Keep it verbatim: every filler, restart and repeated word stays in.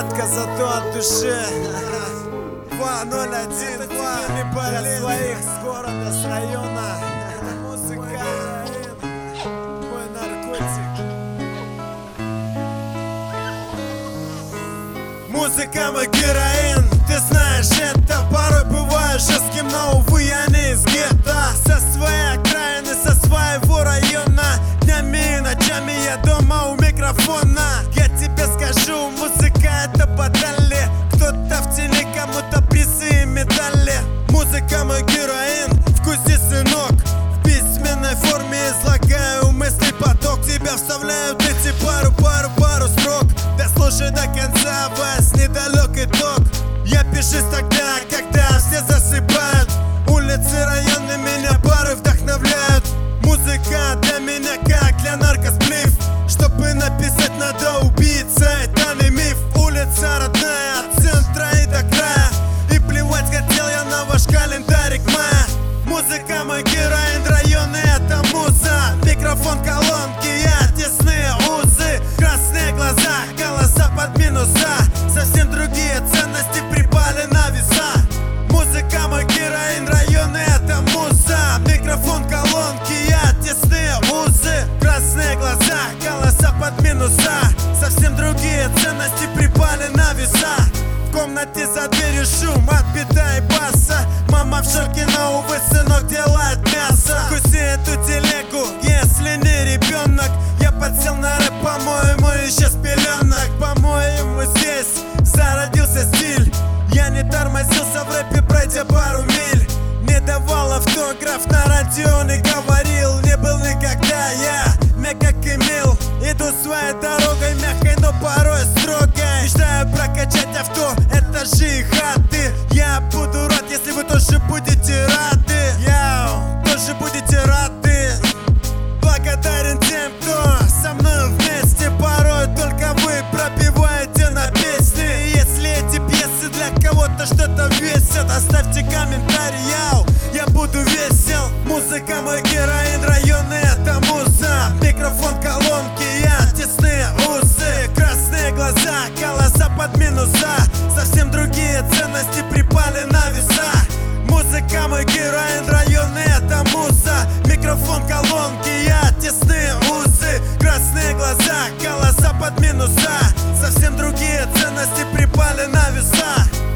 Десятка зато от души. Два ноль один два. Для своих с города, с района. Это музыка, мой наркотик. Музыка мой героин. Ты знаешь это, порой бываю жестким, но увы я не из гетто. Со своей окраины, со своего района. Днями и ночами я дома у микрофона. Я тебе скажу, музыка это батали. Кто-то в тени, кому-то призы и медали. Музыка мой героин, вкуси, сынок. В письменной форме излагаю мысли поток. Тебя вставляют эти пару, пару, пару строк. Да слушай до конца, вас недалек итог. Я пишусь тогда, когда все засыпают. Улицы, районы меня порой вдохновляют. Музыка для меня как для наркосплив. Чтобы написать, надо убийца, это не миф. Улица родная, от центра и до края. И плевать хотел я на ваш календарик мая. Музыка мой героин, районы это муза. Микрофон, колонки, я тесные узы. Красные глаза, голоса под минуса. Совсем другие ценности припали на веса. Музыка мой героин, районы это муза. Микрофон, колонки, я тесные узы. Красные глаза, голоса под минуса. Совсем другие ценности припали на веса. В комнате за дверью шум от бита и баса. Мама в шоке, но увы, сынок делает мясо. Вкуси эту телегу, если не ребенок. Я подсел на рэп, по-моему, еще с пеленок. По-моему, здесь зародился стиль. Я не тормозился в рэпе, пройдя пару миль. Не давал автограф на радио, не говорил. Не был никогда я мягко как Эмил. Иду своей дорогой, мягкой, но порой строгой. Мечтаю прокачать авто, этажи и хаты. Я буду рад, если вы тоже будете рады. Яу, тоже будете рады. Благодарен тем, кто со мной вместе. Порой только вы пробиваете на песни. И если эти пьесы для кого-то что-то весят, оставьте комментарий, яу, я буду весел. Музыка мой героин, районы это муза. Микрофон, колонки, я тесные узы. Красные глаза, голоса под минуса. Совсем другие ценности припали на веса. Музыка мой героин, районы это муза. Микрофон, колонки, я тесные узы. Красные глаза, голоса под минуса. Совсем другие ценности припали на веса.